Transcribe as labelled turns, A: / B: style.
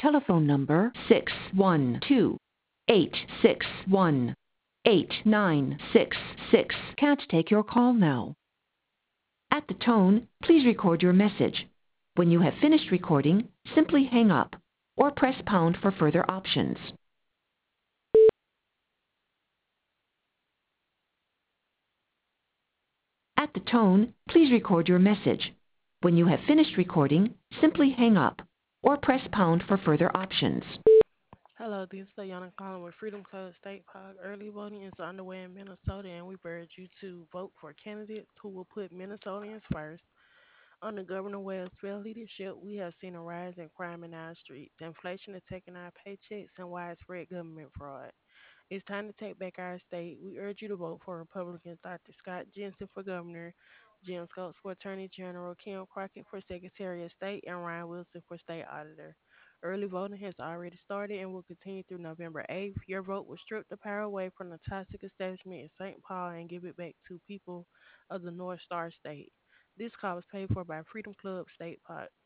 A: telephone number 612-861-8966 can't take your call now. At the tone, please record your message. When you have finished recording, simply hang up or press pound for further options. At the tone, please record your message. When you have finished recording, simply hang up or press pound for further options.
B: Hello, this is Diana calling with Freedom Club State Park. Early voting is underway in Minnesota, and we urge you to vote for candidates who will put Minnesotans first. Under Governor Wales' leadership, we have seen a rise in crime in our streets, inflation attacking our paychecks, and widespread government fraud. It's time to take back our state. We urge you to vote for Republicans Dr. Scott Jensen for governor, Jim Scopes for attorney general, Kim Crockett for secretary of state, and Ryan Wilson for state auditor. Early voting has already started and will continue through November 8th. Your vote will strip the power away from the toxic establishment in St. Paul and give it back to people of the North Star State. This call is paid for by Freedom Club State Pot.